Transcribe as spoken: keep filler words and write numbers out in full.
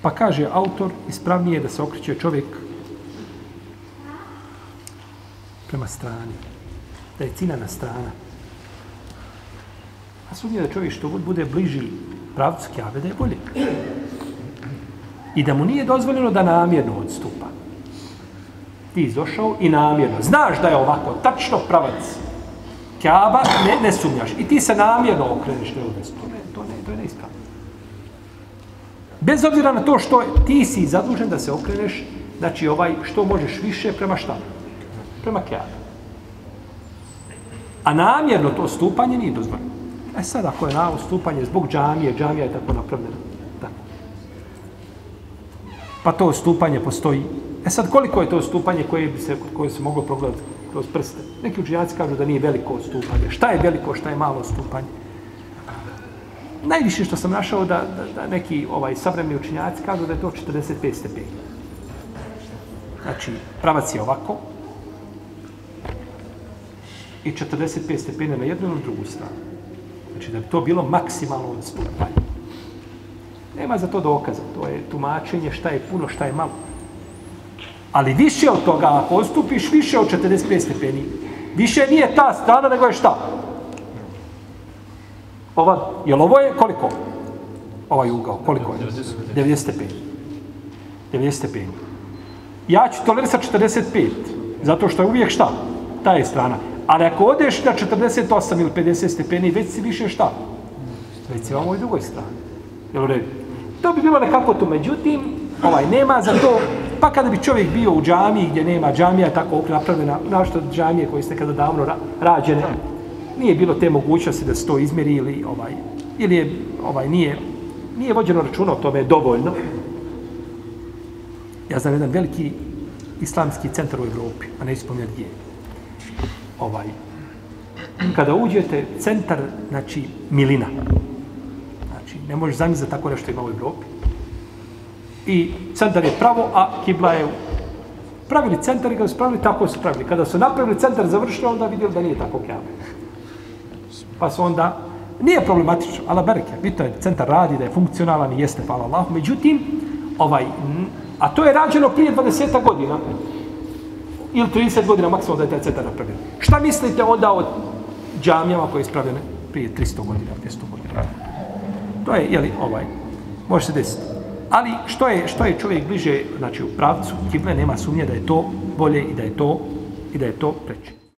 Pa kaže autor, ispravnije da se okreće čovjek prema strani. Da je ciljana strana. A sudnije da čovjek što bude bliži pravcu Kjabe, da je bolje. I da mu nije dozvoljeno da namjerno odstupa. Ti izošao i namjerno. Znaš da je ovako, tačno pravac Kjaba, ne, ne sumnjaš. I ti se namjerno okreneš. To ne, to ne, to je neispravno. Bez obzira na to što ti si zadužen da se okreneš, znači ovaj, što možeš više prema šta? Prema Kjabi. A namjerno to stupanje nije dozvoljeno. E sad, ako je na stupanje zbog džamije, džamija je tako napravljena. Tako. Pa to stupanje postoji. E sad, koliko je to stupanje koje bi se, koje se moglo progledati kroz prste? Neki učenjaci kažu da nije veliko stupanje. Šta je veliko, šta je malo stupanje? Najviše što sam našao da, da, da neki ovaj savremeni učenjaci kažu da je to četrdeset pet stepeni. Znači, pravac je ovako i četrdeset pet stepeni na jednu i na drugu stranu. Znači, da bi to bilo maksimalno odstupanje. Nema za to dokaza. To je tumačenje šta je puno, šta je malo. Ali više od toga, ako odstupiš više od četrdeset pet stepeni, više nije ta strana, nego je šta? Ova, jel ovo je koliko? Ovaj ugao, koliko je? devedeset stepeni. devedeset stepeni. Ja ću tolerisati četrdeset pet, zato što je uvijek šta? Ta je strana. Ali ako odeš na četrdeset osam ili pedeset stepeni, već si više šta? Već si vam ovoj drugoj strani. Jel u redu? To bi bilo nekako tu. Međutim, ovaj, nema za to, pa kada bi čovjek bio u džamiji gdje nema džamija, tako napravljena, našto džamije koje ste kada davno ra rađene, nije bilo te mogućnosti da se to izmjeri ili, ovaj, ili je, ovaj, nije, nije vođeno računa o tome dovoljno. Ja znam jedan veliki islamski centar u Evropi, a ne spominjati gdje. Ovaj, kada uđete, centar, znači, milina. Znači, ne možeš zamisliti tako nešto ima u Evropi. I centar je pravo, a kibla je pravili centar i kada su pravili, tako su pravili. Kada su napravili centar završili, onda vidjeli da nije tako Kjabe. Pa su onda, nije problematično, ala bereke, bitno je, centar radi, da je funkcionalan i jeste, hvala Allahu. Međutim, ovaj, a to je rađeno prije dvadeset godina, ili trideset godina maksimalno da je taj centar napravljen. Šta mislite onda o džamijama koje je ispravljene prije tristo godina, dvjesto godina? To je, jeli, ovaj, može se desiti. Ali što je, što je čovjek bliže, znači u pravcu kible, nema sumnje da je to bolje i da je to, i da je to preče.